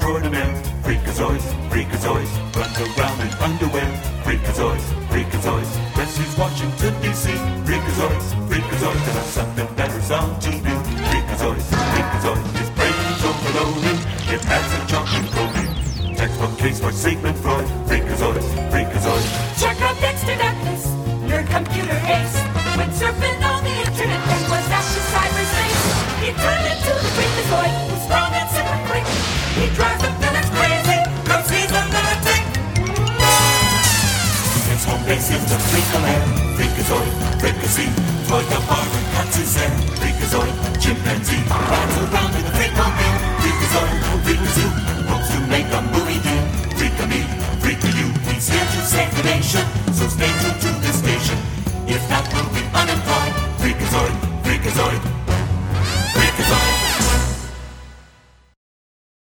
tournament. Freakazoid, Freakazoid, runs around in underwear. Freakazoid, Freakazoid, rescues Washington DC. Freakazoid, Freakazoid, tell us something that is on TV. Freakazoid, Freakazoid, his brain's overloaded. It has a chocolate coating. Textbook case for Sigmund Freud. Freakazoid, Freakazoid. Check out Dexter Douglas, your computer ace. When surfing on the internet, there was after cyberspace. He turned into the Freakazoid, who's strong and super quick. He drives the villains crazy, cause he's a lunatic. His home base is the Freakaland. Freakazoid, Fricassee, Toy the Bar and cuts his hair. Freakazoid, chimpanzee, rides around